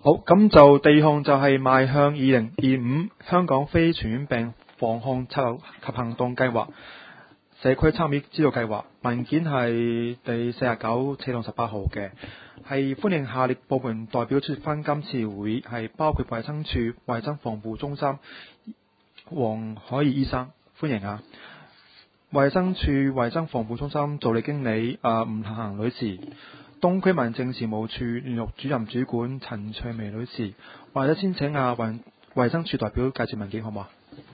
好，咁就第二項就係邁向2025香港非傳染病防控策略及行動計劃社區參與資助計劃，文件係第49、4同18號嘅，係歡迎下列部門代表出席翻今次會議，係包括衛生署衛生防護中心黃海怡醫生，歡迎啊！衛生署衛生防護中心助理經理吳行女士，東區民政事務處聯絡主任主管陳翠薇女士，或者先請衛生署代表介紹文件好唔好啊？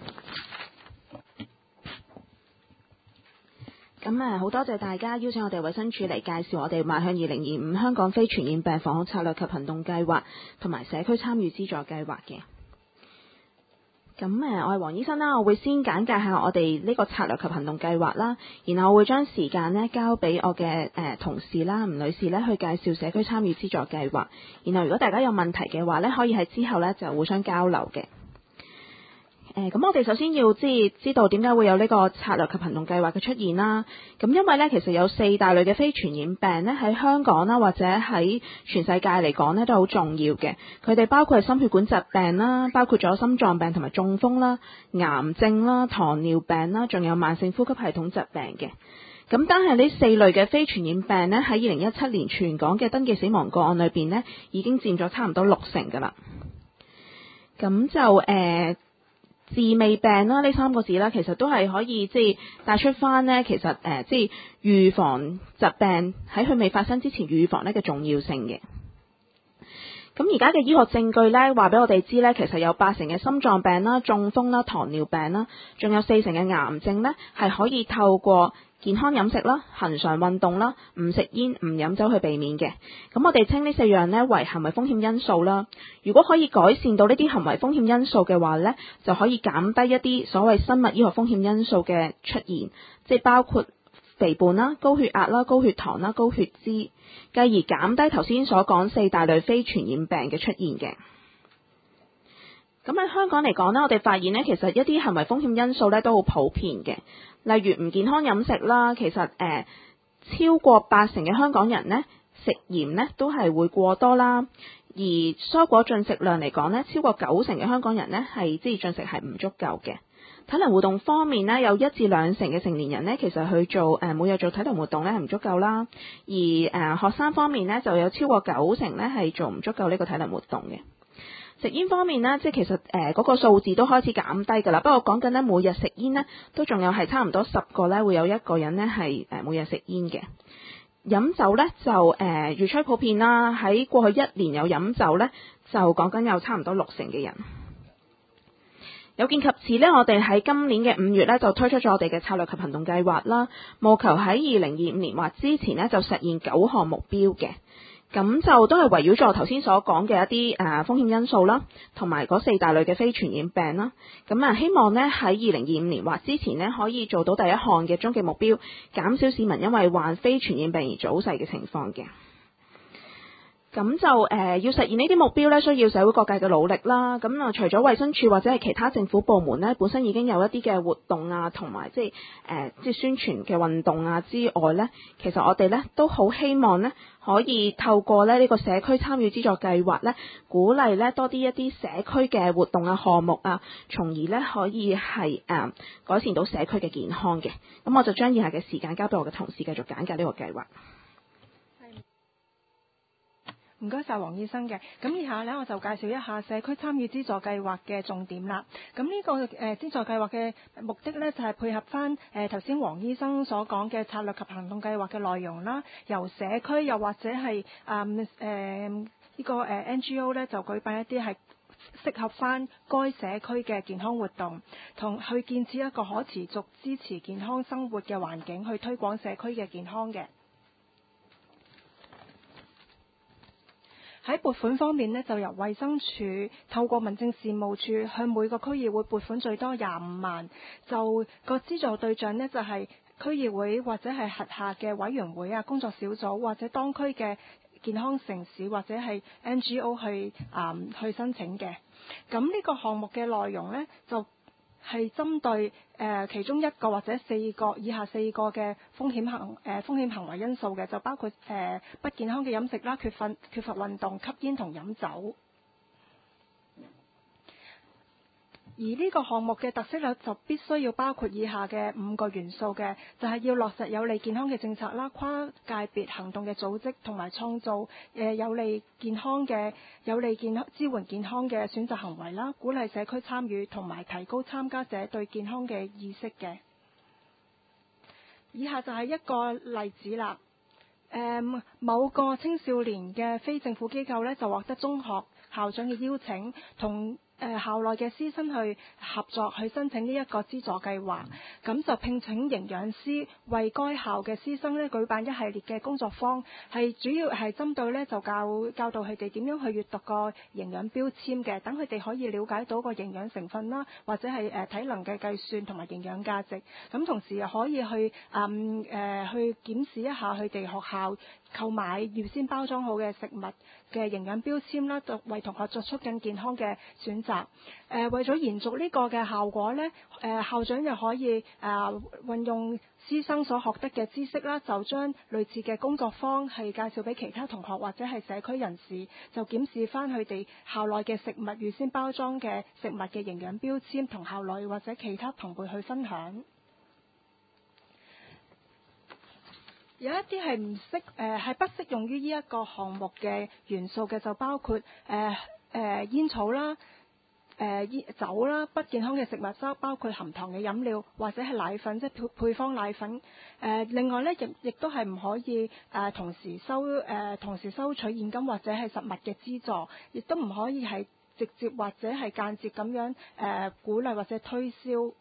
咁好多謝大家邀請我哋衛生署嚟介紹我哋邁向2025香港非傳染病防控策略及行動計劃同埋社區參與資助計劃嘅。咁我係黃醫生啦，我會先簡介下我哋呢個策略及行動計劃啦，然後我會將時間呢交俾我嘅同事啦，吳女士呢去介紹社區參與資助計劃。然後如果大家有問題嘅話呢，可以喺之後呢就互相交流嘅。咁我哋首先要知道點解會有呢個策略及行動計劃嘅出現啦。咁因為呢，其實有4大類嘅非傳染病呢，喺香港啦，或者喺全世界嚟講呢，都好重要嘅。佢哋包括係心血管疾病啦，包括咗心臟病同埋中風啦、癌症啦、糖尿病啦，仲有慢性呼吸系統疾病嘅。咁單係呢4類嘅非傳染病呢，喺2017年全港嘅登記死亡個案裏邊呢，已經佔咗差唔多60%噶啦。咁就治未病啦，呢3個字啦，其實都係可以帶出翻呢，其實預防疾病喺佢未發生之前預防呢嘅重要性嘅。咁而家嘅醫學證據呢，話俾我哋知呢，其實有80%嘅心臟病啦、中風啦、糖尿病啦，仲有40%嘅癌症呢，係可以透過健康飲食啦、恆常運動啦、唔食煙、唔飲酒去避免嘅。咁我哋稱呢4樣呢為行為風險因素啦。如果可以改善到呢啲行為風險因素嘅話呢，就可以減低一啲所謂生物醫學風險因素嘅出現，即係包括肥胖啦、高血壓啦、高血糖啦、高血脂，繼而減低頭先所講4大類非傳染病嘅出現嘅。咁喺香港嚟講呢，我哋發現呢，其實一啲行為風險因素呢都好普遍嘅。例如唔健康飲食啦，其實超過80%嘅香港人呢，食鹽呢都係會過多啦。而蔬果進食量嚟講呢，超過90%嘅香港人呢係進食係唔足夠嘅。體能活動方面呢，有1至2成嘅成年人呢，其實去做每日做體能活動呢係唔足夠啦。而學生方面呢，就有超過90%呢係做唔足夠呢個體能活動嘅。食煙方面呢，其實嗰個數字都開始減低㗎啦。不過講緊呢，每日食煙呢，都仲有係差唔多10個呢會有1個人呢係每日食煙嘅。飲酒呢，就越趨普遍啦。喺過去1年有飲酒呢，就講緊有差唔多60%嘅人。有見及此呢，我哋喺今年嘅5月呢，就推出咗我哋嘅策略及行動計劃啦，務求喺2025年或之前呢，就實現9項目標嘅。咁就都係圍繞住我頭先所講嘅一啲風險因素啦，同埋嗰4大類嘅非傳染病啦。咁希望呢喺2025年或之前呢，可以做到第一項嘅終極目標，減少市民因為患非傳染病而早逝嘅情況嘅。咁就要實現呢啲目標呢，需要社會各界嘅努力啦。咁除咗衛生署或者係其他政府部門呢，本身已經有一啲嘅活動啊，同埋即係宣傳嘅運動啊之外呢，其實我哋呢都好希望呢，可以透過呢個社區參與資助計劃呢，鼓勵呢多啲一啲社區嘅活動啊項目啊，從而呢可以係改善到社區嘅健康嘅。咁我就將以下嘅時間交俾我嘅同事繼續簡介呢個計劃。 唔該晒黃醫生嘅，咁以下呢，我就介紹一下社區參與資助計劃嘅重點啦。咁呢個資助計劃嘅目的呢，就係配合翻頭先黃醫生所講嘅策略及行動計劃嘅內容啦，由社區又或者係呢個NGO 呢，就舉辦一啲係適合翻該社區嘅健康活動，同去建設一個可持續支持健康生活嘅環境，去推廣社區嘅健康嘅。喺撥款方面呢，就由衛生署透過民政事務處向每個區議會撥款最多25萬，就個資助對象呢，就係區議會或者係轄下嘅委員會啊、工作小組或者當區嘅健康城市或者係 NGO 去申請嘅。咁呢個項目嘅內容呢，就係針對其中1個或者以下4個嘅風險行為因素嘅，就包括不健康嘅飲食啦、缺乏運動、吸煙同飲酒。 而呢個項目嘅特色咧，就必須要包括以下嘅5個元素嘅，就係要落實有利健康嘅政策啦，跨界別行動嘅組織，同埋創造有利健康支援健康嘅選擇行為啦，鼓勵社區參與，同埋提高參加者對健康嘅意識嘅。以下就係一個例子啦。某個青少年嘅非政府機構呢，就獲得中學校長嘅邀請，同校內嘅師生去合作去申請呢一個資助計劃，咁就聘請營養師為該校嘅師生呢舉辦一系列嘅工作坊，係主要係針對呢就教導佢哋點樣去閱讀個營養標籤嘅，等佢哋可以了解到個營養成分啦，或者係體能嘅計算同埋營養價值，咁同時又可以去去檢視一下佢哋學校購買預先包裝好嘅食物嘅營養標籤啦，就為同學作出更健康嘅選擇。為咗延續呢個嘅效果呢，校長又可以運用師生所學得嘅知識啦，就將類似嘅工作坊係介紹俾其他同學或者係社區人士，就檢視翻佢哋校內嘅食物預先包裝嘅食物嘅營養標籤，同校內或者其他同輩去分享。有一啲係係不適用於呢一個項目嘅元素嘅，就包括煙草啦、酒啦、不健康嘅食物，包括含糖嘅飲料或者係奶粉，即係配方奶粉。另外呢，亦都係唔可以同時收取現金或者係實物嘅資助，亦都唔可以係直接或者係間接咁樣鼓勵或者推銷。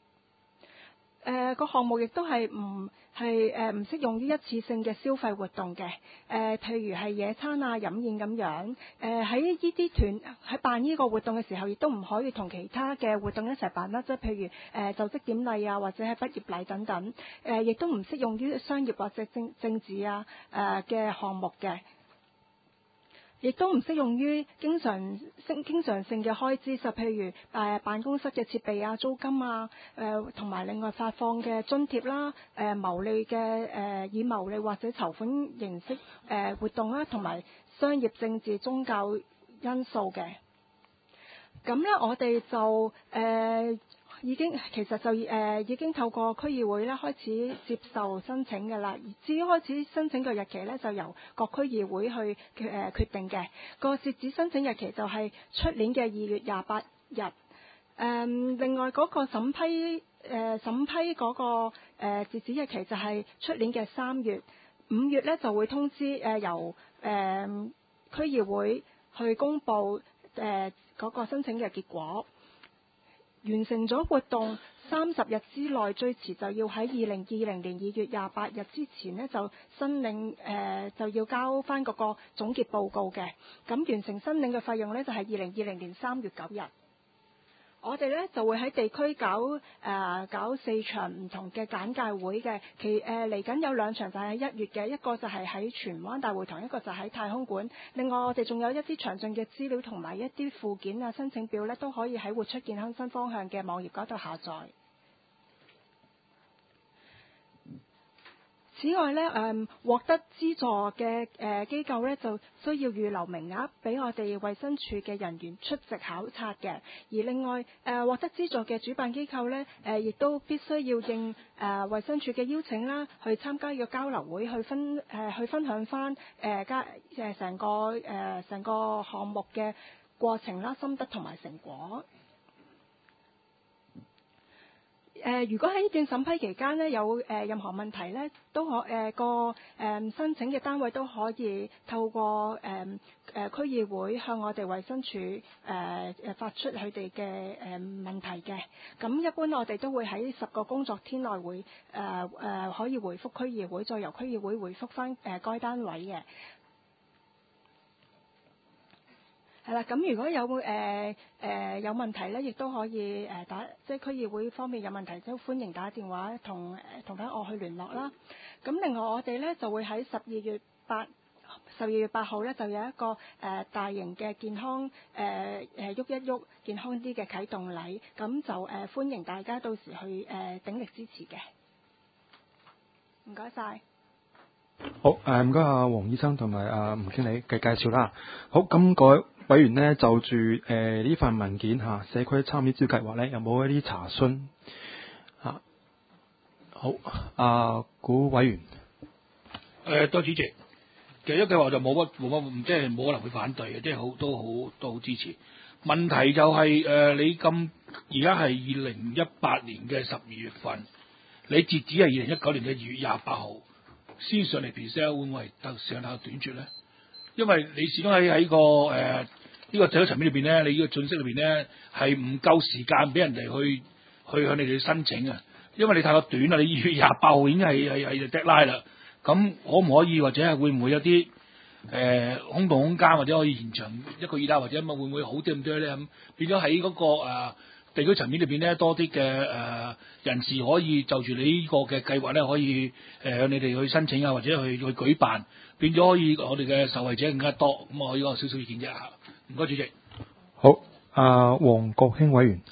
個項目亦都係唔適用於一次性嘅消費活動嘅，譬如係野餐啊、飲宴咁樣。喺呢啲團喺辦呢個活動嘅時候，亦都唔可以同其他嘅活動一齊辦啦，即係譬如就職典禮啊，或者係畢業禮等等。亦都唔適用於商業或者政治啊嘅項目嘅。亦都唔適用於經常性嘅開支，就譬如辦公室嘅設備啊、租金啊，同埋另外發放嘅津貼啦，以牟利或者籌款形式活動啦，同埋商業、政治、宗教因素嘅。咁呢，我哋就已經透過區議會咧開始接受申請嘅啦。至於開始申請嘅日期咧，就由各區議會去決定嘅。個截止申請日期就係出年嘅2月28日。另外嗰個審批嗰個截止日期就係出年嘅3月。5月咧就會通知由區議會去公佈嗰個申請嘅結果。完成咗活動30日之內，最遲就要喺2020年2月28日之前呢，就申領就要交翻嗰個總結報告嘅。咁完成申領嘅費用呢，就係2020年3月9日。我哋呢就會喺地區搞4場唔同嘅簡介會嘅，嚟緊有2場就係喺1月嘅，一個就係喺荃灣大會堂，一個就喺太空館。另外我哋仲有一啲詳盡嘅資料同埋一啲附件啊、申請表呢，都可以喺活出健康新方向嘅網頁嗰度下載。此外呢，獲得資助嘅機構呢，就需要預留名額俾我哋衛生署嘅人員出席考察嘅。而另外獲得資助嘅主辦機構呢，亦都必須要應衛生署嘅邀請啦，去參加個交流會，去分享翻成個項目嘅過程啦、心得同埋成果。如果喺呢段審批期間呢，有任何問題呢，都申請嘅單位都可以透過區議會向我哋衛生署發出佢哋嘅問題嘅。咁一般我哋都會喺10個工作天內會可以回覆區議會，再由區議會回覆翻該單位嘅。係啦，咁如果有問題咧，亦都可以即係區議會方面有問題，都歡迎打電話同翻我去聯絡啦。咁另外我哋咧就會喺12月8號咧就有一個大型嘅健康喐一喐健康啲嘅啟動禮，咁就歡迎大家到時去鼎力支持嘅。唔該晒。 好，唔該阿黃醫生同埋阿吳經理嘅介紹啦。好，咁各位委員呢，就住呢份文件嚇社區參與資助計劃呢，有冇一啲查詢嚇？好，古委員。 多主席，其實呢個計劃就冇乜，即係冇可能會反對嘅，即係都好支持。問題就係、你而家係2018年嘅12月份，你截止係2019年嘅2月28號先上嚟 presale， 會唔會係時間太短缺咧？因為你始終喺個呢個社會層面裏邊咧，你呢個信息裏邊咧係唔夠時間俾人哋去向你哋申請啊，因為你太過短啦，你2月28號已經係 deadline 啦。咁可唔可以或者係會唔會有啲空洞空間，或者可以延長1個月啦，或者會唔會好啲咁多咧？咁變咗喺嗰個地區層面裏邊咧，多啲嘅人士可以就住你呢個嘅計劃咧，可以向你哋去申請啊，或者去舉辦，變咗可以我哋嘅受惠者更加多。咁我呢個少少意見啫嚇。唔該，主席。 好，黃國興委員。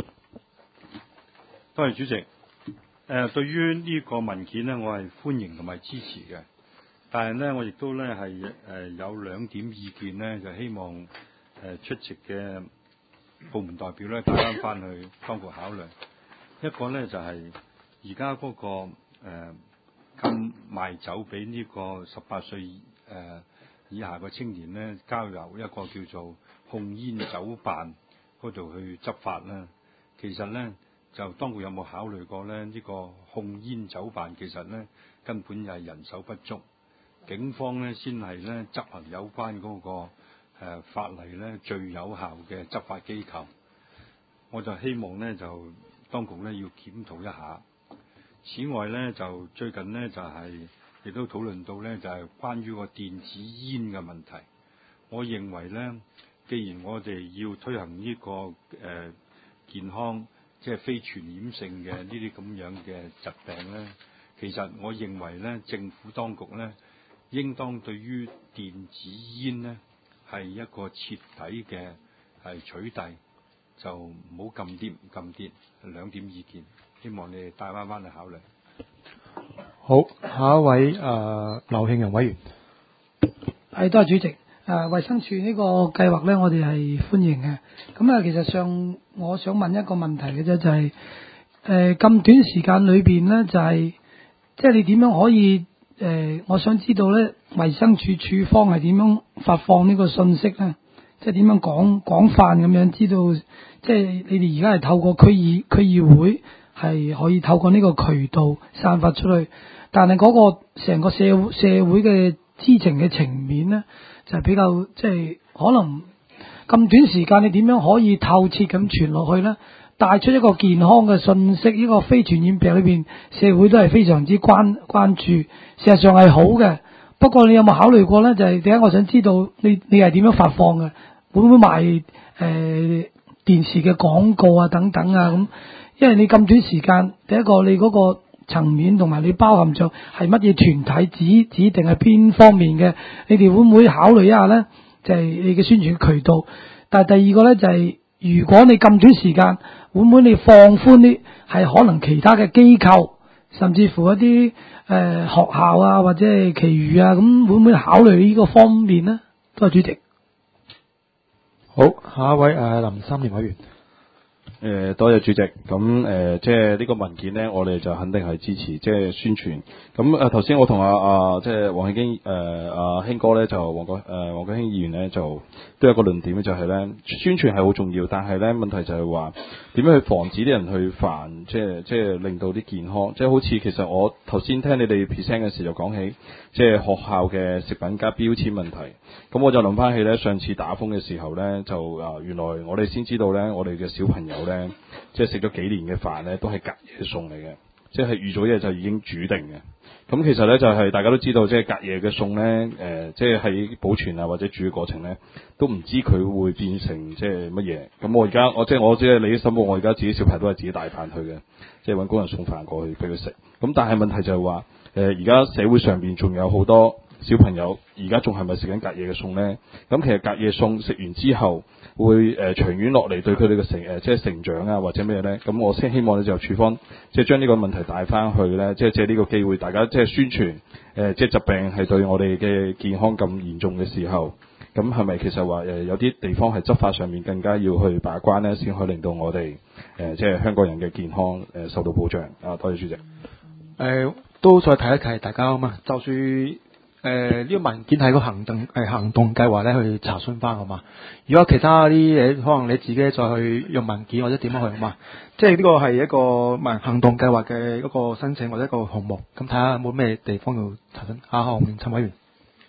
多謝主席。對於呢個文件呢，我係歡迎同埋支持嘅。但係呢，我亦都呢係有2點意見呢，就希望出席嘅部門代表呢帶翻去當局考慮。一個呢，就係而家嗰個禁賣酒俾呢個18歲以下嘅青年呢，交由一個叫做控煙酒辦嗰度去執法啦。其實呢，就當局有冇考慮過呢？呢個控煙酒辦其實呢根本就係人手不足，警方呢先係呢執行有關嗰個法例呢最有效嘅執法機構。我就希望呢就當局呢要檢討一下。此外呢，就最近呢就係亦都討論到呢就係關於個電子煙嘅問題。我認為呢，既然我哋要推行呢個健康即係非傳染性嘅呢啲咁樣嘅疾病呢，其實我認為呢，政府當局呢應當對於電子煙呢係一個徹底嘅取締，就唔好禁啲唔禁啲。2點意見，希望你哋帶翻去考慮。 好，下一位劉慶仁委員。 多謝主席。衛生署呢個計劃呢，我哋係歡迎嘅。咁其實上我想問一個問題嘅啫，就係咁短時間裏邊呢，就係即係你點樣可以我想知道呢，衛生署署方係點樣發放呢個信息呢？即係點樣廣泛咁樣知道？即係你哋而家係透過區議會係可以透過呢個渠道散發出去，但係嗰個成個社會嘅知情嘅情面呢，就係比較即係可能咁短時間，你點樣可以透徹咁傳落去呢？帶出一個健康嘅信息，呢個非傳染病裏邊，社會都係非常之關注，事實上係好嘅。不過你有冇考慮過呢？就係點解我想知道你係點樣發放嘅？會唔會賣電視嘅廣告啊等等啊咁？因為你咁短時間，第一個你嗰個層面同埋你包含咗係乜嘢團體指定係邊方面嘅？你哋會唔會考慮一下呢？就係你嘅宣傳渠道。但係第二個呢，就係如果你咁短時間，會唔會你放寬啲係可能其他嘅機構，甚至乎一啲學校啊或者係其餘啊咁，會唔會考慮呢個方面呢？多謝主席。 好，下一位林三年委員。 多謝主席。咁即係呢個文件呢，我哋就肯定係支持，即係宣傳。咁頭先我同即係黃慶經興哥呢，就黃國興議員呢，就都有個論點，就係呢宣傳係好重要，但係呢問題就係話點樣去防止啲人去犯，即係令到啲健康，即係好似其實我頭先聽你哋 present 嘅時就講起，即係學校嘅食品加標籤問題。咁我就諗翻起呢，上次打風嘅時候呢，就原來我哋先知道呢，我哋嘅小朋友呢，即係食咗幾年嘅飯呢，都係隔夜餸嚟嘅，即係預咗嘢就已經煮定嘅。咁其實呢，就係大家都知道，即係隔夜嘅餸呢，即係喺保存啊或者煮嘅過程呢，都唔知佢會變成即係乜嘢。咁我即係你啲心目，我而家自己小朋友都係自己帶飯去嘅，即係揾工人送飯過去俾佢食。咁但係問題就係話，而家社會上邊仲有好多小朋友，而家仲係咪食緊隔夜嘅餸呢？咁其實隔夜餸食完之後，會長遠落嚟對佢哋嘅即係成長啊或者咩呢？咁我先希望咧就處方即係將呢個問題帶翻去呢，即係借呢個機會，大家即係宣傳即係疾病係對我哋嘅健康咁嚴重嘅時候， 咁係咪其實話有啲地方係執法上面更加要去把關呢，先可以令到我哋即係香港人嘅健康受到保障啊？多謝主席。 都再提一提大家啊嘛，就算呢個文件係個行動計劃咧，去查詢翻好嘛。如果其他啲嘢，可能你自己再去用文件或者點樣去好嘛。即係呢個係一個行動計劃嘅一個申請或者一個項目，咁睇下有冇咩地方要查詢。後面陳委員。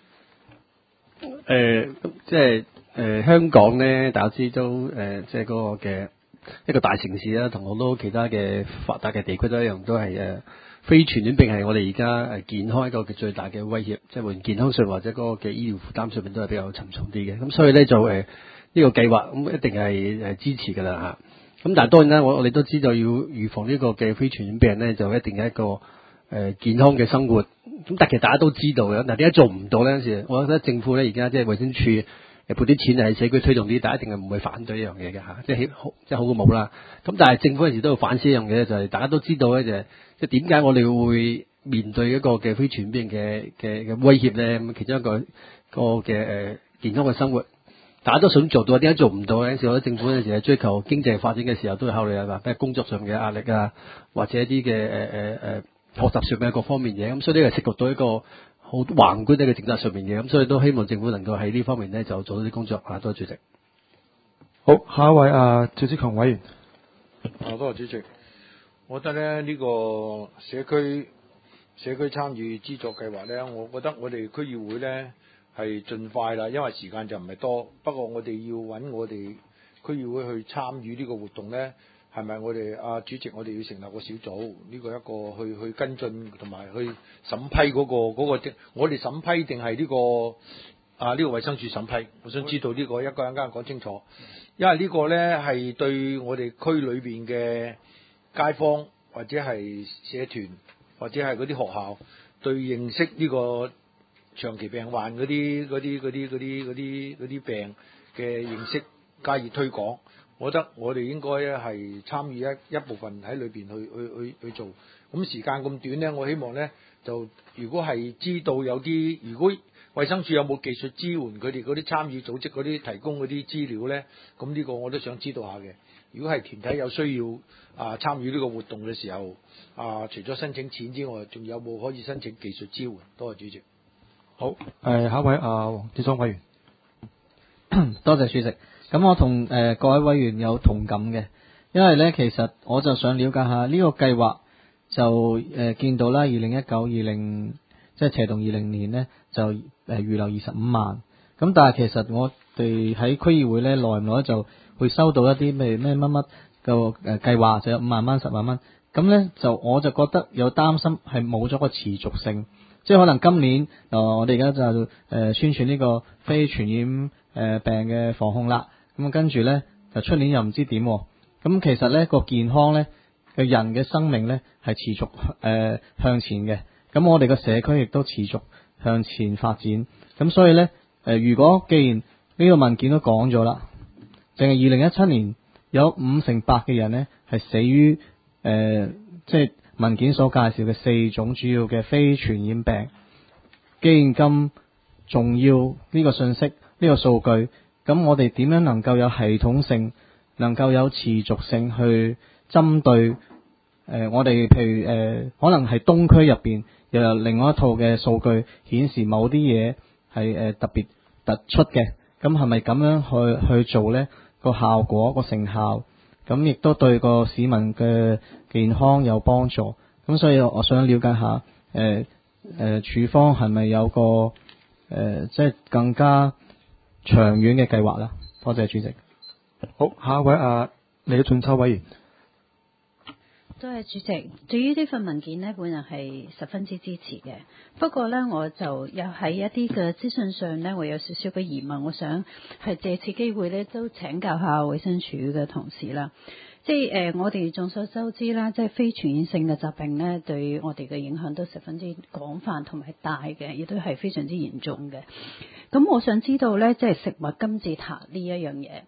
即係香港咧，大家知都即係嗰個嘅一個大城市啦，同好多其他嘅發達嘅地區都一樣，都係非傳染病係我哋而家健康一個嘅最大嘅威脅，即係無論健康上或者嗰個嘅醫療負擔上面都係比較沉重啲嘅。咁所以咧就呢個計劃咁一定係支持㗎啦嚇。咁但係當然啦，我哋都知道要預防呢個嘅非傳染病咧，就一定係一個健康嘅生活。咁但其實大家都知道嘅，嗱點解做唔到呢？有陣時我覺得政府咧而家即係衛生署撥啲錢喺社區推動啲，大家一定係唔會反對呢樣嘢嘅嚇，即係好過冇啦。咁但係政府有陣時都要反思一樣嘢，就係大家都知道咧，就係即係點解我哋會面對一個嘅非傳染病嘅威脅咧？咁其中一個嘅健康嘅生活，大家都想做到，點解做唔到咧？有時我覺得政府有陣時係追求經濟發展嘅時候，都要考慮下話，譬如工作上嘅壓力啊，或者一啲嘅學習上嘅各方面嘢。咁所以呢個涉及到一個好橫觀嘅政策上面嘅，咁所以都希望政府能夠喺呢方面咧就做到啲工作啊！多謝主席。 好，下一位趙志強委員。 多謝主席。我覺得咧呢個社區參與資助計劃咧，我覺得我哋區議會咧係盡快啦，因為時間就唔係多。不過我哋要揾我哋區議會去參與呢個活動咧，係咪我哋主席我哋要成立個小組？呢個一個去跟進同埋去審批嗰個我哋審批定係呢個呢個衛生署審批？我想知道呢個一間講清楚，因為呢個咧係對我哋區裏邊嘅街坊或者係社團或者係嗰啲學校對認識呢個長期病患嗰啲病嘅認識加以推廣。我覺得我哋應該係參與一部分喺裏邊去做。咁時間咁短咧，我希望咧就如果係知道有啲，如果衛生署有冇技術支援佢哋嗰啲參與組織嗰啲提供嗰啲資料咧，咁呢個我都想知道下嘅。如果係團體有需要參與呢個活動嘅時候，除咗申請錢之外，仲有冇可以申請技術支援？多謝主席。 好，下一位黃志忠委員。 多謝主席。咁我同各位委員有同感嘅，因為咧其實我就想了解下呢個計劃就見到啦，2019-20即係斜動20年咧就預留25萬，咁但係其實我哋喺區議會咧耐唔耐就會收到一啲咩乜乜嘅計劃，就有5萬蚊、10萬蚊，咁咧我就覺得有擔心係冇咗個持續性，即係可能今年我哋而家就宣傳呢個非傳染病嘅防控啦。咁跟住咧，就出年又唔知點。咁其實咧個健康咧嘅人嘅生命咧係持續向前嘅。咁我哋個社區亦都持續向前發展。咁所以咧如果既然呢個文件都講咗啦，淨係2017年有58%嘅人咧係死於即係文件所介紹嘅4種主要嘅非傳染病。既然咁重要呢個信息，呢個數據。咁我哋點樣能夠有系統性，能夠有持續性去針對我哋譬如可能係東區入邊又有另外一套嘅數據顯示某啲嘢係特別突出嘅，咁係咪咁樣去做呢？個效果個成效，咁亦都對個市民嘅健康有幫助。咁所以我想了解下處方係咪有個即係更加長遠嘅計劃啦，多謝主席。 好，下一位李俊秋委員。 多謝主席。對於呢份文件呢，本人係十分之支持嘅。不過呢，我就有喺一啲嘅資訊上呢，我有少少嘅疑問，我想係借此機會呢，都請教下衛生署嘅同事啦。即係我哋眾所周知啦，即係非傳染性嘅疾病呢，對我哋嘅影響都十分之廣泛同埋大嘅，亦都係非常之嚴重嘅。咁我想知道呢，即係食物金字塔呢一樣嘢，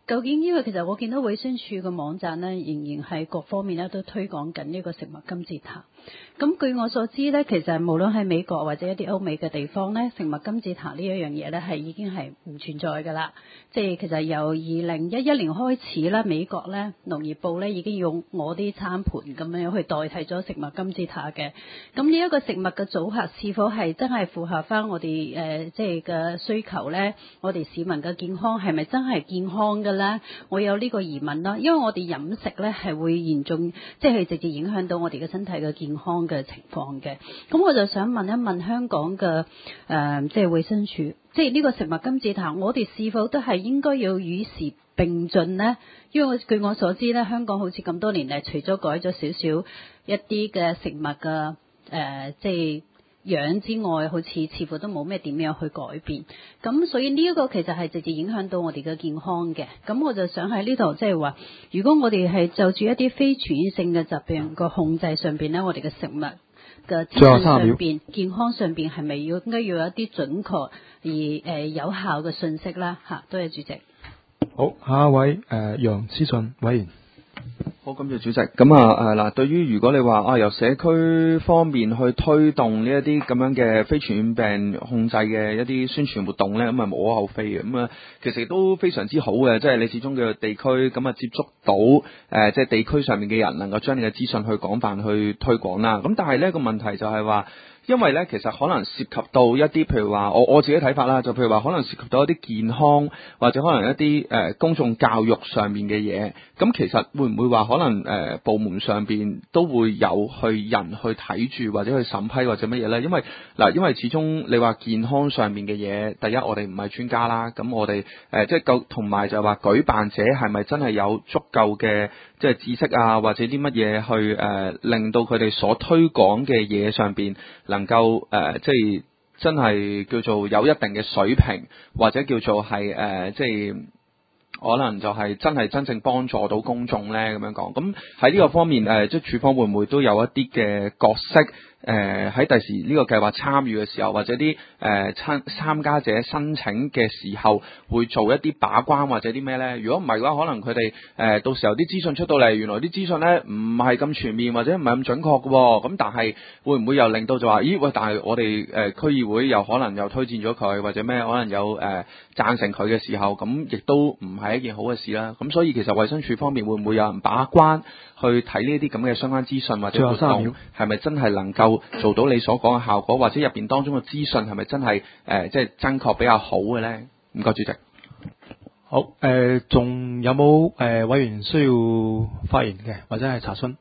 究竟因為其實我見到衛生署嘅網站呢，仍然係各方面咧都推廣緊呢個食物金字塔。咁據我所知呢，其實無論喺美國或者一啲歐美嘅地方呢，食物金字塔呢一樣嘢呢係已經係唔存在㗎啦。即係其實由2011年開始啦，美國呢農業部呢已經用我啲餐盤咁樣去代替咗食物金字塔嘅。咁呢一個食物嘅組合是否係真係符合翻我哋即係嘅需求呢？我哋市民嘅健康係咪真係健康嘅呢？我有呢個疑問啦，因為我哋飲食呢係會嚴重，即係直接影響到我哋嘅身體嘅健康嘅情況嘅。咁我就想問一問香港嘅即係衛生署，即係呢個食物金字塔，我哋是否都係應該要與時並進呢？因為據我所知呢，香港好似咁多年嚟，除咗改咗少少一啲嘅食物嘅即係樣之外，好似似乎都冇咩點樣去改變。咁所以呢一個其實係直接影響到我哋嘅健康嘅。咁我就想喺呢度即係話，如果我哋係就住一啲非傳染性嘅疾病個控制上邊呢，我哋嘅食物嘅資訊上邊、健康上邊係咪應該要有一啲準確而有效嘅信息啦？嚇，多謝主席。 好，下一位楊思信委員。 好，感謝主席。咁嗱，對於如果你話由社區方面去推動呢一啲咁樣嘅非傳染病控制嘅一啲宣傳活動咧，咁啊無可厚非嘅。咁其實都非常之好嘅，即係你始終嘅地區咁接觸到即係地區上面嘅人，能夠將你嘅資訊去廣泛去推廣啦。咁但係呢個問題就係話，因為咧，其實可能涉及到一啲，譬如話我自己睇法啦，就譬如話可能涉及到一啲健康或者可能一啲公眾教育上面嘅嘢。咁其實會唔會話可能部門上邊都會有人去睇住或者去審批或者乜嘢咧？因為始終你話健康上面嘅嘢，第一我哋唔係專家啦，咁我哋即係夠，同埋就係話舉辦者係咪真係有足夠嘅即係知識啊，或者啲乜嘢去令到佢哋所推廣嘅嘢上邊能夠即係真係叫做有一定嘅水平，或者叫做係即係可能就係真正幫助到公眾咧咁樣講。咁喺呢個方面即係署方會唔會都有一啲嘅角色？喺第時呢個計劃參與嘅時候，或者啲參加者申請嘅時候，會做一啲把關或者啲咩呢？如果唔係嘅話，可能佢哋到時候啲資訊出到嚟，原來啲資訊呢唔係咁全面或者唔係咁準確嘅喎。咁但係會唔會又令到就話，咦喂？但係我哋區議會又可能又推薦咗佢，或者咩可能有贊成佢嘅時候，咁亦都唔係一件好嘅事啦。咁所以其實衛生署方面會唔會有人把關去睇呢啲咁嘅相關資訊或者活動係咪真係能夠做到你所講嘅效果，或者入邊當中嘅資訊係咪真係即係真確比較好嘅呢？唔該，主席。 好，仲有冇委員需要發言嘅或者係查詢？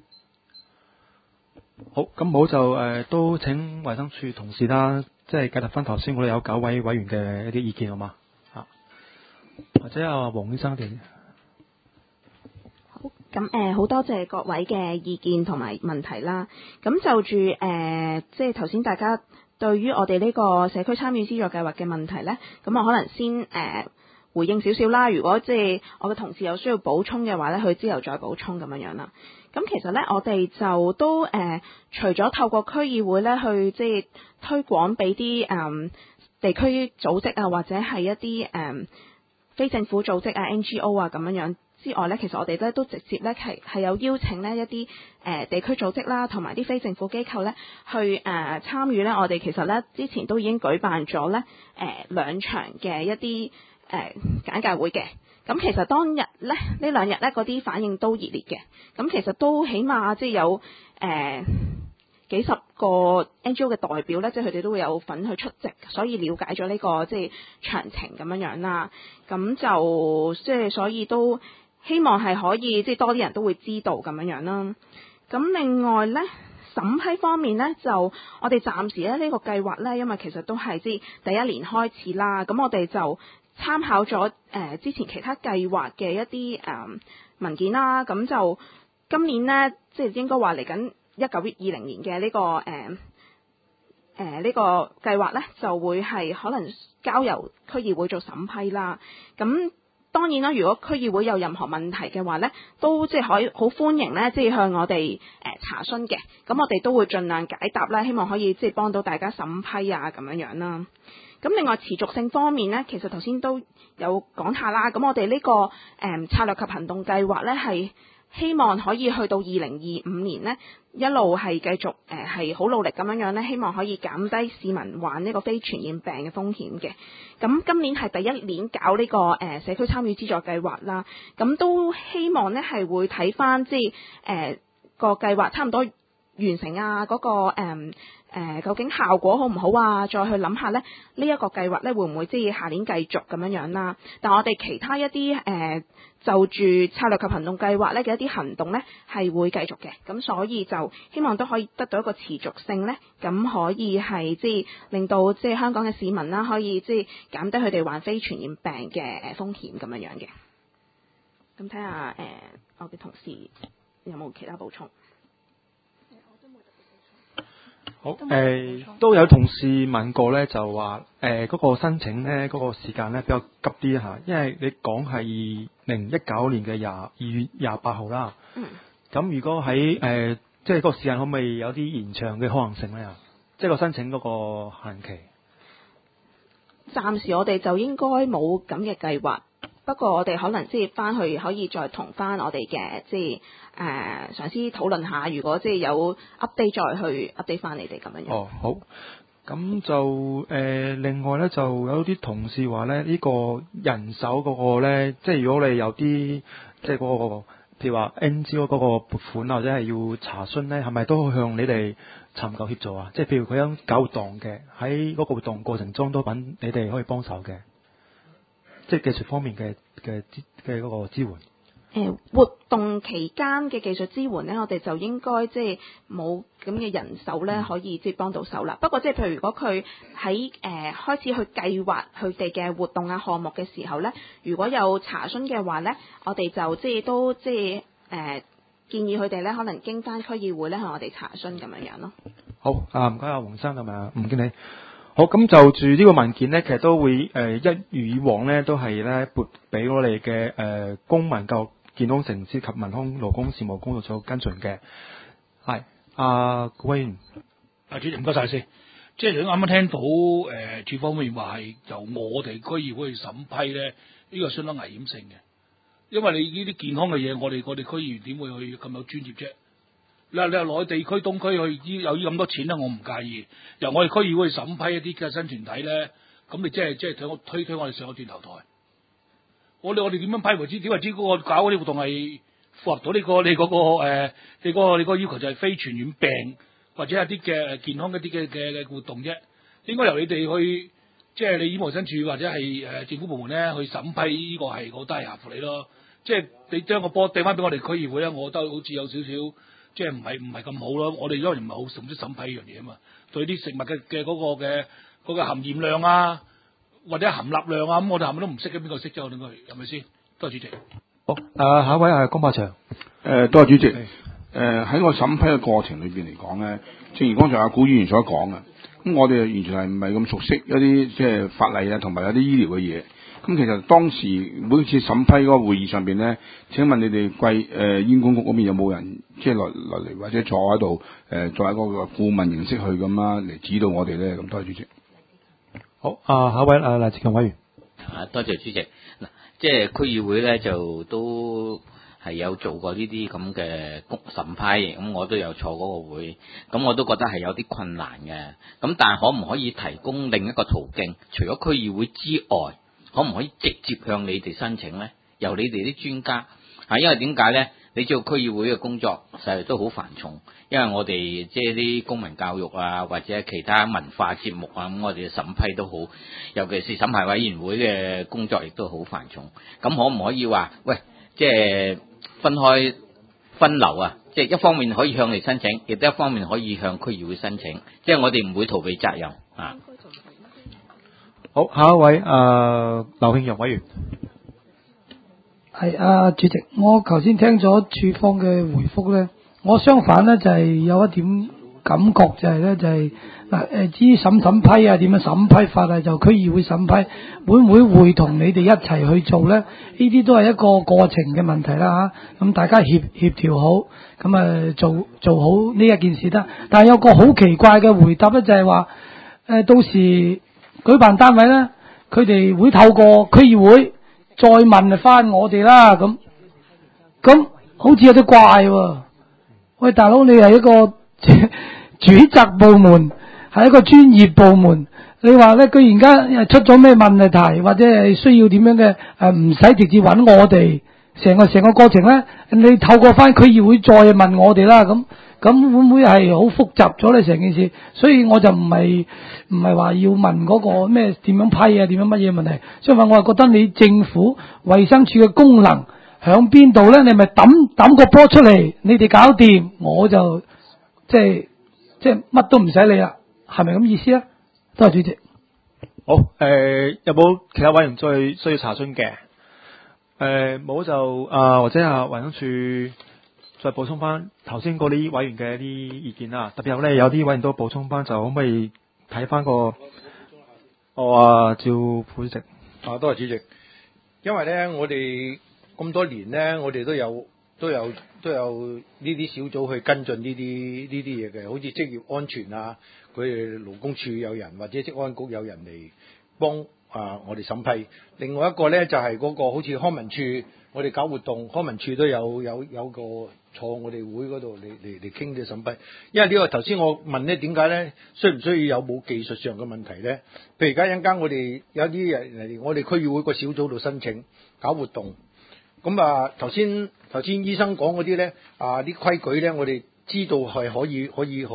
好，咁好就都請衛生署同事啦，即係繼續翻頭先我哋有9位委員嘅一啲意見好嘛？或者阿黃醫生哋。 咁好多謝各位嘅意見同埋問題啦。咁就住即係頭先大家對於我哋呢個社區參與資助計劃嘅問題呢，咁我可能先回應少少啦。如果即係我嘅同事有需要補充嘅話呢，佢之後再補充咁樣啦。咁其實呢，我哋就都除咗透過區議會呢去即係推廣俾啲地區組織啊，或者係一啲非政府組織啊 NGO 啊咁樣之外咧，其實我哋咧都直接咧係有邀請呢一啲地區組織啦，同埋啲非政府機構咧去參與咧。我哋其實咧之前都已經舉辦咗咧2場嘅一啲簡介會嘅。咁其實當日咧呢2日咧嗰啲反應都熱烈嘅。咁其實都起碼即係有幾十個 NGO 嘅代表咧，即係佢哋都會有份去出席，所以了解咗呢個即係詳情咁樣啦。咁就即係所以都希望係可以即係多啲人都會知道咁樣啦。咁另外咧審批方面咧，就我哋暫時咧呢個計劃咧，因為其實都係即係第1年開始啦。咁我哋就參考咗之前其他計劃嘅一啲文件啦。咁就今年咧即係應該話嚟緊19-20年嘅呢個呢個計劃咧，就會係可能交由區議會做審批啦。咁當然啦，如果區議會有任何問題嘅話咧，都即係可以好歡迎咧，即係向我哋查詢嘅。咁我哋都會盡量解答啦，希望可以即係幫到大家審批啊咁樣啦。咁另外持續性方面咧，其實頭先都有講下啦。咁我哋呢個策略及行動計劃呢，係希望可以去到2025年呢，一路係繼續係好努力咁樣呢，希望可以減低市民患呢個非傳染病嘅風險嘅。咁今年係第一年搞呢個社區參與資助計劃啦，咁都希望呢係會睇返即係個計劃差唔多完成啊，嗰個究竟效果好唔好啊？再去諗下呢一個計劃呢會唔會即係下年繼續咁樣啦？但我哋其他一啲就住策略及行動計劃呢嘅一啲行動呢係會繼續嘅，咁所以就希望都可以得到一個持續性呢，咁可以係即係令到即係香港嘅市民啦，可以即係減低佢哋患非傳染病嘅風險咁樣嘅。咁睇下我嘅同事有冇其他補充？ 好，都有同事問過咧，就話嗰個申請咧，嗰個時間咧比較急啲嚇，因為你講係2019年嘅2月28號啦。咁如果喺即係嗰個時間可唔可以有啲延長嘅可能性咧？即係個申請嗰個限期。 暫時我哋就應該冇咁嘅計劃，不過我哋可能即係翻去可以再同翻我哋嘅即係上司討論下，如果即係有 update 再去 update 翻你哋咁樣。 哦，好。咁就另外咧，就有啲同事話咧，呢個人手嗰個咧，即係如果你有啲即係嗰個譬如話 NGO 嗰個撥款或者係要查詢咧，係咪都可以向你哋尋求協助啊？即係譬如佢有搞活動嘅，喺嗰個活動過程中都揾你哋可以幫手嘅，即係技術方面嘅嗰個支援。 活動期間嘅技術支援呢，我哋就應該即係冇咁嘅人手呢，可以即係幫到手啦。不過即係譬如如果佢喺開始去計劃佢哋嘅活動啊項目嘅時候呢，如果有查詢嘅話呢，我哋就即係都即係建議佢哋呢，可能經翻區議會呢向我哋查詢咁樣咯。好，唔該阿黃生同埋吳經理。好，咁就住呢個文件呢，其實都會一如以往呢，都係呢撥俾我哋嘅公民教育健康城市及民康勞工事務工作組跟進嘅。係顧委員。 主席唔該晒先。即係你啱啱聽到處方面話係由我哋區議會去審批咧，呢個相當危險性嘅。因為你呢啲健康嘅嘢，我哋區議員點會去咁有專業啫？你話內地區東區去有咁多錢咧，我唔介意。由我哋區議會去審批一啲嘅新團體咧，咁你即係推我哋上個斷頭台。我哋點樣批為之？點為之嗰個搞嗰啲活動係符合到你嗰個要求，就係非傳染病或者一啲嘅健康一啲嘅活動啫。應該由你哋去，即係你醫務衛生署或者係政府部門咧去審批呢個係，我覺得係合乎你咯。即係你將個波掟翻俾我哋區議會咧，我覺得好似有少少即係唔係咁好咯。我哋因為唔係好識審批呢樣嘢啊嘛，對啲食物嘅嗰個含鹽量啊，或者含鈉量啊，咁我哋係咪都唔識嘅？邊個識啫？我應該係咪先？多謝主席。 好，下一位係江百祥。 多謝主席。喺我審批嘅過程裏邊嚟講咧，正如剛才阿古議員所講嘅，咁我哋完全係唔係咁熟悉一啲即係法例啊，同埋有啲醫療嘅嘢。咁其實當時每次審批嗰個會議上邊咧，請問你哋醫管局嗰邊有冇人即係落嚟或者坐喺度作為一個顧問形式去咁啦嚟指導我哋咧？咁多謝主席。 好，下一位黎志強委員。 多謝主席。嗱，即係區議會咧就都係有做過呢啲咁嘅審批，咁我都有坐嗰個會，咁我都覺得係有啲困難嘅。咁但係可唔可以提供另一個途徑？除咗區議會之外，可唔可以直接向你哋申請咧？由你哋啲專家因為點解咧？你知道區議會嘅工作實在都好繁重，因為我哋即係啲公民教育啊，或者其他文化節目啊，咁我哋嘅審批都好，尤其是審核委員會嘅工作亦都好繁重。咁可唔可以話，喂，即係分流啊？即係一方面可以向你申請，亦都一方面可以向區議會申請，即係我哋唔會逃避責任啊。 好，下一位劉慶陽委員。 係主席，我頭先聽咗處方嘅回覆咧，我相反咧就係有一點感覺就係咧就係至於審批啊，點樣審批法啊，就區議會審批，會唔會會同你哋一齊去做咧？呢啲都係一個過程嘅問題啦嚇。咁大家協調好，咁做好呢一件事得。但係有個好奇怪嘅回答咧，就係話到時舉辦單位咧， 佢哋會透過區議會再問翻我哋啦，咁好似有啲怪喎。喂，大佬，你係一個主責部門，係一個專業部門，你話咧居然間出咗咩問題，或者係需要點樣嘅唔使直接揾我哋，成個過程咧，你透過翻區議會再問我哋啦，咁會唔會係好複雜咗咧成件事？所以我就唔係話要問嗰個咩點樣批啊，點樣乜嘢問題，相反我係覺得你政府衛生署嘅功能響邊度咧？你咪抌個波出嚟，你哋搞掂，我就即係乜都唔使理啦，係咪咁意思啊？多謝主席。 好，有冇其他委員再需要查詢嘅？冇就或者衛生署再補充翻頭先嗰啲委員嘅一啲意見啦。特別有啲委員都補充翻，就可唔可以睇翻個趙副主席。 多謝主席。因為咧，我哋咁多年咧，我哋都有呢啲小組去跟進呢啲嘢嘅，好似職業安全啊，佢哋勞工處有人或者職安局有人嚟幫我哋審批。另外一個咧就係嗰個好似康文署，我哋搞活動，康文署都有個坐我哋會嗰度嚟傾啲審批。因為呢個頭先我問咧，點解咧需唔需要有冇技術上嘅問題咧？譬如而家一陣間我哋有啲人嚟我哋區議會個小組度申請搞活動。咁頭先醫生講嗰啲咧，啲規矩咧，我哋知道係可以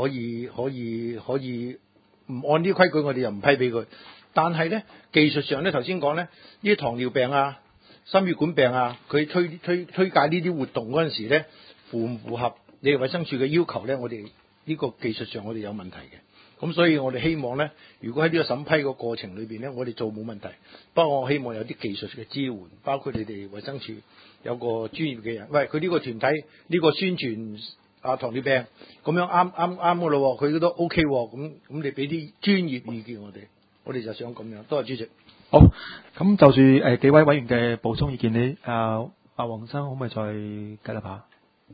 唔按啲規矩，我哋又唔批俾佢。但係咧技術上咧，頭先講咧，呢啲糖尿病啊、心血管病啊，佢推介呢啲活動嗰陣時咧，符唔符合你哋衛生署嘅要求咧？我哋呢個技術上我哋有問題嘅。咁所以我哋希望咧，如果喺呢個審批個過程裏邊咧，我哋做冇問題。不過我希望有啲技術嘅支援，包括你哋衛生署有個專業嘅人。喂，佢呢個團體呢個宣傳糖尿病咁樣啱噶咯，佢都 OK 喎。咁你俾啲專業意見我哋就想咁樣。多謝主席。 好，咁就住幾位委員嘅補充意見，你黃生可唔可以再計一下？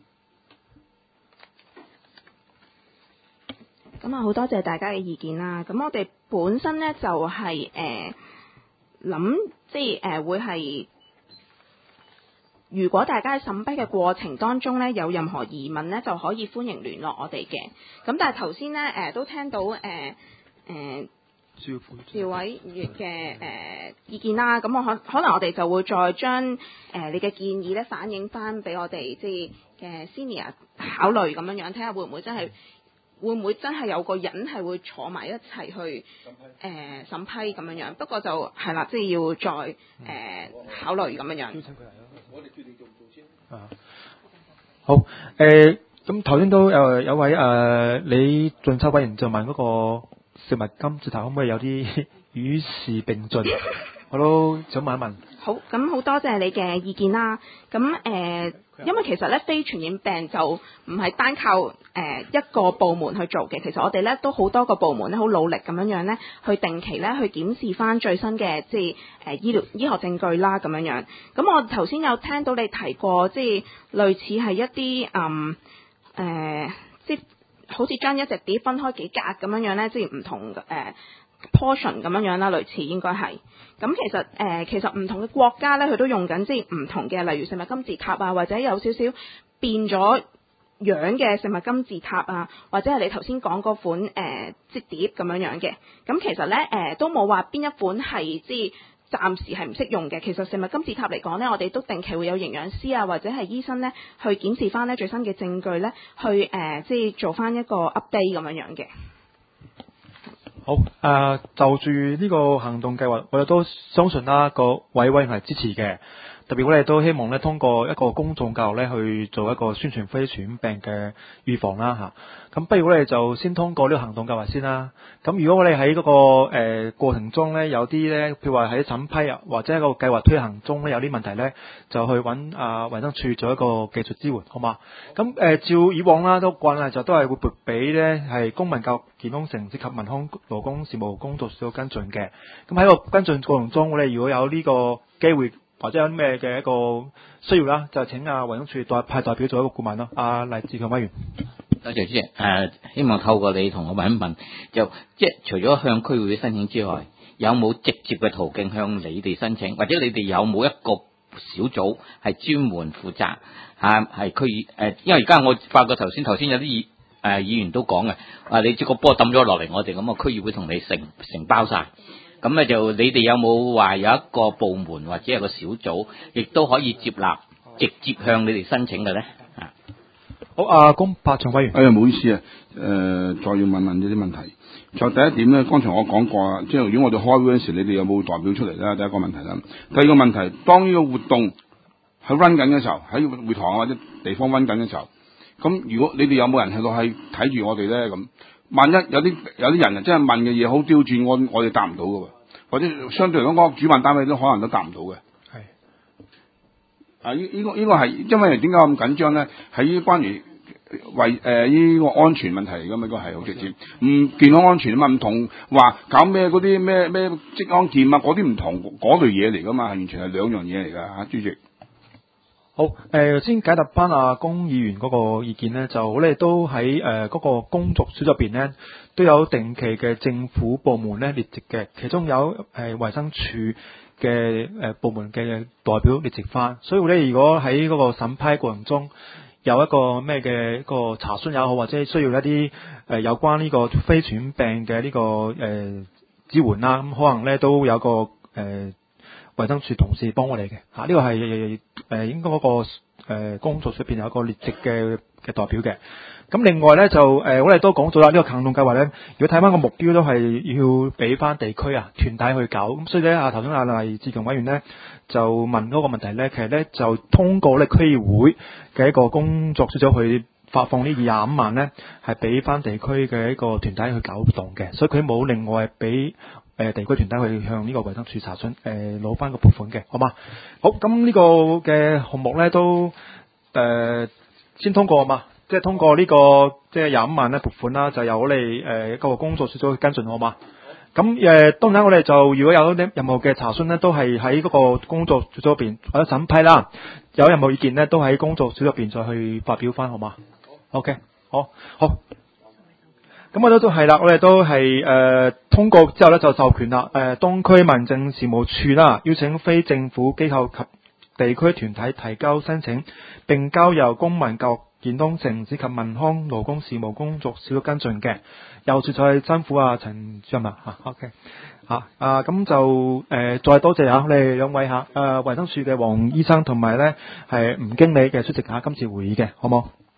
咁好多謝大家嘅意見啦。咁我哋本身咧就係諗，會係如果大家喺審批嘅過程當中咧有任何疑問咧，就可以歡迎聯絡我哋嘅。咁但係頭先咧都聽到趙委員嘅意見啦。咁可能我哋就會再將你嘅建議咧反映翻俾我哋嘅 senior 考慮咁樣，睇下會唔會真係有個人係會坐埋一齊去審批咁樣。不過就係啦，要再考慮咁樣。 我哋決定做唔做先。 好，咁頭先都有位李俊秋委員就問嗰個食物金字塔可唔可以有啲與時並進？我都想問一問。好，咁好多謝你嘅意見啦。咁因為其實咧非傳染病就唔係單靠一個部門去做嘅，其實我哋咧都好多個部門咧好努力咁樣咧去定期咧去檢視翻最新嘅醫學證據啦咁樣。咁我頭先有聽到你提過類似係一啲好似將一隻碟分開幾格咁樣咧，唔同portion 咁樣啦，類似應該係。咁其實唔同嘅國家咧，佢都用緊唔同嘅，例如食物金字塔啊，或者有少少變咗樣嘅食物金字塔啊，或者係你頭先講嗰款碟咁樣嘅。咁其實咧都冇話邊一款係暫時係唔適用嘅。其實食物金字塔嚟講咧，我哋都定期會有營養師啊，或者係醫生咧去檢視翻咧最新嘅證據咧，去做翻一個 update 咁樣嘅。好，就住呢個行動計劃，我哋都相信啦，個委員係支持嘅。特別我哋都希望咧，通過一個公眾教育咧，去做一個宣傳非傳染病嘅預防啦嚇。咁不如我哋就先通過呢個行動計劃先啦。咁如果我哋喺嗰個過程中咧，有啲咧，譬如話喺審批啊，或者一個計劃推行中咧有啲問題咧，就去揾衛生署做一個技術支援，好嘛？咁照以往啦，都慣例就都係會撥俾咧係公民教育健康城市及民康勞工事務工作小組跟進嘅。咁喺個跟進過程中，我哋如果有呢個機會，或者有咩嘅一個需要啦，就請衛生署派代表做一個顧問咯。黎志強委員， 多謝主席。希望透過你同我問一問，就即係除咗向區議會申請之外， 有冇直接嘅途徑向你哋申請，或者你哋有冇一個小組係專門負責係區議因為而家我發覺頭先有啲議員都講嘅，你個波抌咗落嚟，我哋咁啊區議會同你承包晒。咁咧就你哋有冇話有一個部門或者有個小組，亦都可以接納直接向你哋申請嘅咧？ 好，阿龔柏祥委員。 唔好意思啊，再要問呢啲問題。就第一點咧，剛才我講過啦，即係如果我哋開會嗰時，你哋有冇代表出嚟咧？第一個問題啦。第二個問題，當呢個活動喺 run 緊嘅時候，喺會堂或者地方 run 緊嘅時候，咁如果你哋有冇人喺度係睇住我哋咧？咁萬一有啲人真係問嘅嘢好刁鑽，我哋答唔到嘅喎，或者相對嚟講，主辦單位都可能都答唔到嘅。係。呢個係因為點解咁緊張咧？係關於呢個安全問題嚟㗎嘛，呢個係好直接。健康安全啊嘛，唔同話搞咩嗰啲咩職安健啊嗰啲唔同嗰類嘢嚟㗎嘛，係完全係兩樣嘢嚟㗎嚇，主席。 好，先解答翻阿龔議員嗰個意見咧，就我哋都喺嗰個工作小組入邊咧，都有定期嘅政府部門咧列席嘅，其中有衛生署嘅部門嘅代表列席翻，所以咧如果喺嗰個審批過程中有一個咩嘅一個查詢也好，或者需要一啲有關呢個非傳染病嘅呢個支援啦，咁可能咧都有個衛生署同事幫我哋嘅嚇，呢個係應該嗰個工作上邊有一個列席嘅代表嘅。咁另外咧就我哋都講咗啦，呢個行動計劃咧，如果睇翻個目標都係要俾翻地區團體去搞，咁所以咧頭先黎志強委員咧就問嗰個問題咧，其實咧就通過咧區議會嘅一個工作小組去發放呢25萬咧，係俾翻地區嘅一個團體去搞活動嘅，所以佢冇另外俾地區團體去向呢個衛生署查詢攞翻個撥款嘅，好嘛？好，咁呢個嘅項目咧都先通過嘛，即係通過呢個即係25萬咧撥款啦，就由我哋一個工作小組去跟進，好嘛？咁當然我哋就如果有啲任何嘅查詢咧，都係喺嗰個工作小組入邊或者審批啦，有任何意見咧，都喺工作小組入邊再去發表翻，好嘛？OK， 好。咁我都係啦，我哋都係通過之後咧就授權啦，東區民政事務處啦，邀請非政府機構及地區團體提交申請，並交由公民教育健康城市及民康勞工事務工作小組跟進嘅。又說再辛苦陳主任啦，OK 咁就再多謝我哋兩位衛生署嘅黃醫生同埋咧係吳經理嘅出席今次會議嘅，好冇？